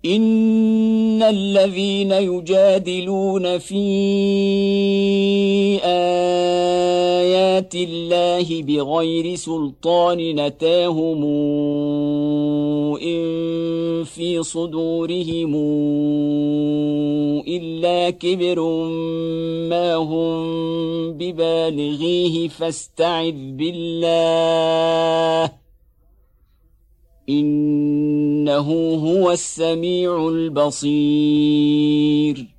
إن الذين يجادلون في آيات الله بغير سلطان أتاهم إن في صدورهم إلا كبر ما هم ببالغيه فاستعذ بالله إنه هو السميع البصير.